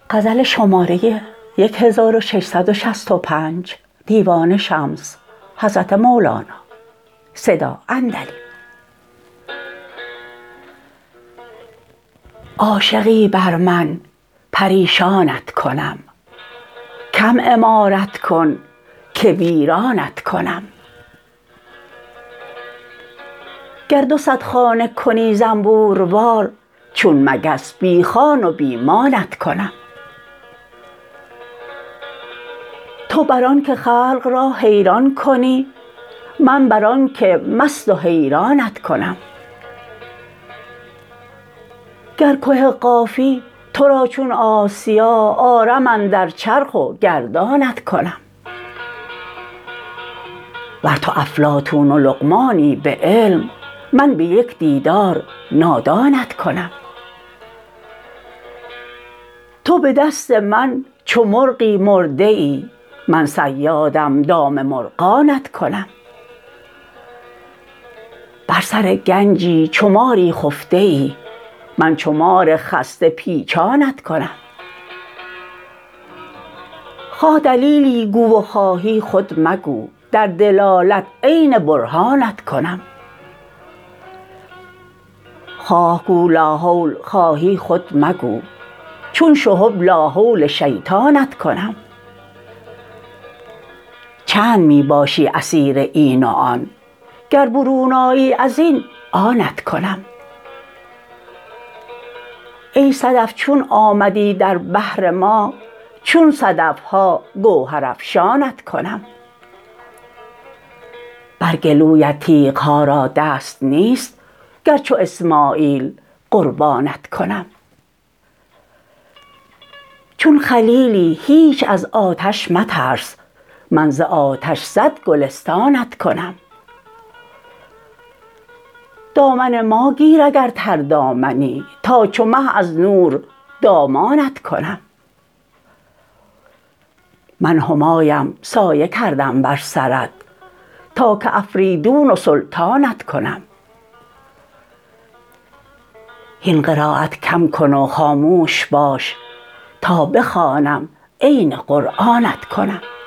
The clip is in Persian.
غزل شماره 1665 دیوان شمس حضرت مولانا صدا اندلی. عاشقی بر من پریشانت کنم، کم عمارت کن که ویرانت کنم. گر 200 خانه کنی زنبوروار، چون مگس بی خان و بی مانت کنم. تو بر آن که خلق را حیران کنی، من بر آن که مست و حیرانت کنم. گر که قافی تو را چون آسیا، آرم اندر چرخ و گردانت کنم. ور تو افلاطون و لقمانی به علم، من به یک دیدار نادانت کنم. تو به دست من چو مرغی مرده ای، من صیادم دام مرغانت کنم. بر سر گنجی چو ماری خفته ای، من چو مار خسته پیچانت کنم. خواه دلیلی گو و خواهی خود مگو، در دلالت عین برهانت کنم. خواه گو لاحول خواهی خود مگو، چون شهب لاحول شیطانت کنم. چند می باشی اسیر این و آن، گر برون آیی ازین آنت کنم. ای صدف چون آمدی در بحر ما، چون صدف ها گوهرافشانت کنم. بر گلویت تیغ ها را دست نیست، گر چو اسماعیل قربانت کنم. چون خلیلی هیچ از آتش مترس، من ز آتش 100 گلستانت کنم. دامن ما گیر اگر تردامنی، تا چو مه از نور دامانت کنم. من همایم سایه کردم بر سرت، تا که افریدون و سلطانت کنم. هین قرایت کم کن و خاموش باش، تا بخوانم عین قرآنت کنم.